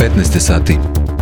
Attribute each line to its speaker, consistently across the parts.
Speaker 1: 15 sati.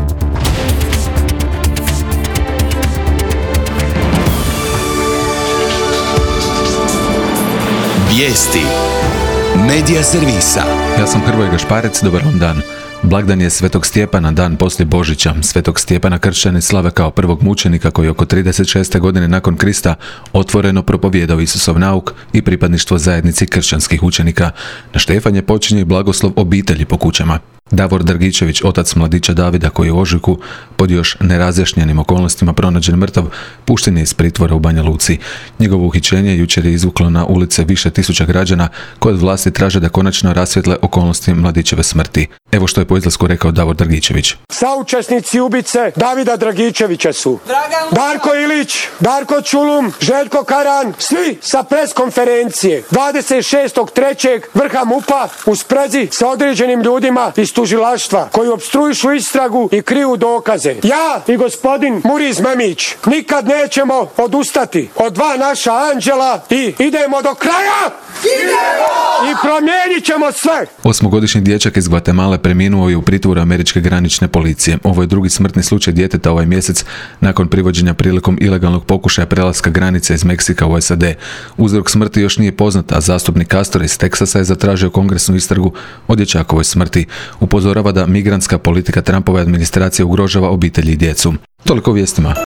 Speaker 2: Vijesti Medija servisa.
Speaker 1: Ja sam Hrvoje Gašparec, dobar vam dan. Blagdan je Svetog Stjepana, dan poslije Božića. Svetog Stjepana kršćani slave kao prvog mučenika koji oko 36. godine nakon Krista otvoreno propovijedao Isusov nauk i pripadništvo zajednici kršćanskih učenika. Na Štefanje počinje i blagoslov obitelji po kućama. Davor Dragičević, otac mladića Davida koji je u ožujku pod još nerazjašnjenim okolnostima pronađen mrtav, pušten je iz pritvora u Banja Luci. Njegovo uhićenje jučer je izvuklo na ulice više tisuća građana koji od vlasti traže da konačno rasvijetle okolnosti mladićeve smrti. Evo što je po izlasku rekao Davor Dragičević.
Speaker 3: Saučesnici ubice Davida Dragičevića su Darko Ilić, Darko Čulum, Željko Karan, svi sa preskonferencije 26.3. vrha MUP-a u sprezi sa određenim ljudima iz tužilaštva koji opstruišu istragu i kriju dokaze. Ja i gospodin Muriz Memić nikad nećemo odustati od dva naša anđela i idemo do kraja! Idemo! I promijenit ćemo sve!
Speaker 1: 8-godišnji dječak iz Gvatemale preminuo je u pritvoru američke granične policije. Ovo je drugi smrtni slučaj djeteta ovaj mjesec nakon privođenja prilikom ilegalnog pokušaja prelaska granice iz Meksika u SAD. Uzrok smrti još nije poznat, a zastupnik Castor iz Teksasa je zatražio kongresnu istragu o dječakovoj smrti. Upozorava da migrantska politika Trumpove administracije ugrožava obitelji i djecu. Toliko o vijestima.